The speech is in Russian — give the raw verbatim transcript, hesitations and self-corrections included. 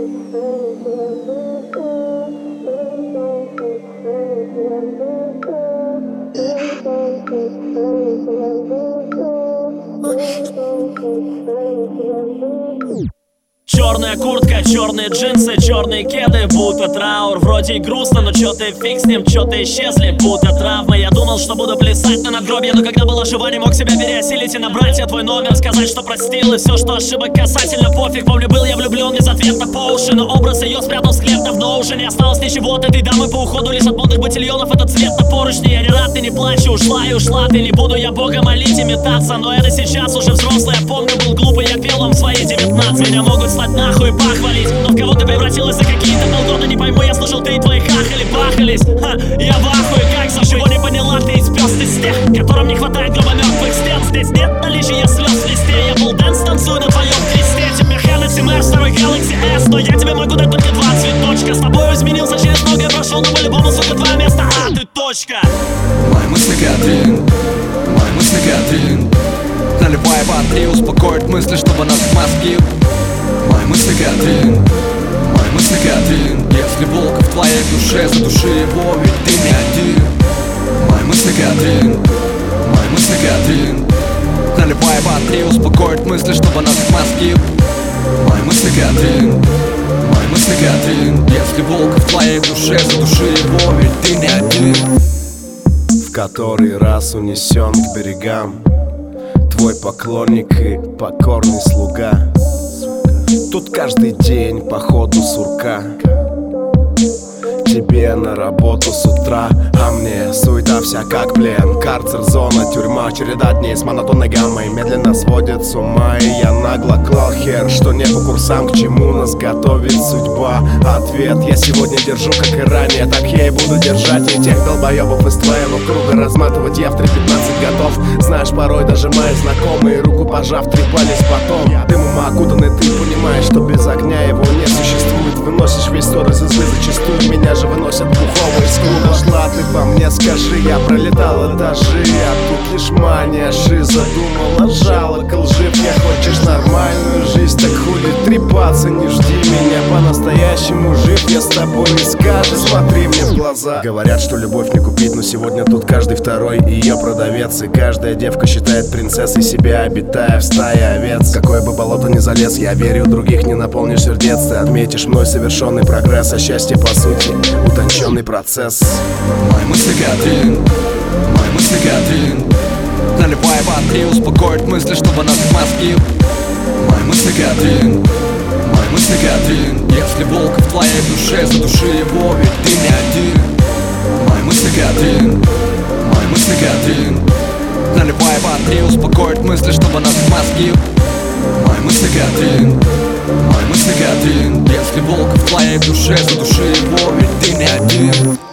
Черная куртка, черные джинсы, черные кеды, будто траур. Вроде и грустно, но чё ты фиг с ним, чё ты исчезли, будто травмы. Я думал, что буду плясать на надгробье, но когда была жива, не мог себя переосилить и набрать я твой номер, сказать, что простил, и все, что ошибок касательно пофиг. Помню, был я влюблен без ответа по уши, но образ ее спрятал в склеп, давно уже не осталось ничего от этой дамы по уходу. Лишь от модных ботильонов этот цвет на поручни. Я не рад, ты не плачь, ушла и ушла ты. Не буду я Бога молить и метаться, но это сейчас уже взрослый. Я помню, был глупый, я пел вам в свои девятнадцать. Меня могут слать нахуй и похвалить, но в кого ты превратилась за какие-то полгода, не пойму, я слышал, ты и твои хахали бахались. Ха, я в ахуе, как за чего не поняла, ты из пёс, ты из тех, которым не хватает грубо мертвых стен. Здесь нет наличия слез в листе, я был дэнс, танцую на твоем кресте. Тебе Hennessy Mэр, второй Galaxy S, но я тебе могу дать только два цветочка. С тобой изменился, через многое прошел, но по-любому, сука, два места, а ты точка. Мои мысли Катрин, мои мысли Катрин, наливай воды, успокоит мысли, чтобы нас мозги. Мои мысли Катрин, мои мысли Катрин, если волк в твоей душе, задуши его, ведь ты не один. Мои мысли Катрин, мои мысли Катрин, наливай воды, успокоит мысли, чтобы нас мозги. Мои мысли Катрин, мои мысли Катрин, если волк в твоей душе, задуши его, ведь ты не один. В который раз унесен к берегам твой поклонник и покорный слуга. Тут каждый день походу сурка. Тебе на работу с утра, а мне суета вся как плен. Карцер, зона, тюрьма, череда дней с монотонной гаммой медленно сводит с ума. И я нагло клал хер, что не по курсам, к чему нас готовит судьба. Ответ я сегодня держу, как и ранее, так я и буду держать. И тех долбоебов из твоего круга разматывать я в три пятнадцать готов. Знаешь, порой даже мои знакомые, руку пожав, трепались потом. Дымом окутанный, ты понимаешь, что без огня его не существует. Выносишь весь ссор из избы, зачастую меня же выносят бухого из клуба. Шла ты по мне, скажи, я пролетал этажи, а тут лишь мания, шиза. Думала, жалок, лжив, я хочешь нормальную жизнь, так хули трепаться, не жди меня по-настоящему жив. Я с тобой не скажешь, смотри мне в глаза. Говорят, что любовь не купить, но сегодня тут каждый второй ее продавец. И каждая девка считает принцессой себя, обитая в стае овец. Какое бы болото ни залез, я верю, других не наполнишь сердец. Ты отметишь мной совершенный прогресс, а счастье по сути утонченный процесс. Мои мысли Катрин, мои мысли Катрин, наливай воды, успокоит мысли, чтобы нас мозги. Мои мысли Катрин, мои мысли Катрин, если волк в твоей душе, задуши его, ведь ты не один. Мои мысли Катрин, мои мысли Катрин, наливай воды, успокоит мысли, чтобы нас мозги. Мои мысли Катрин, мои мысли Катрин, если волк в твоей душе, задуши его, ведь ты не один.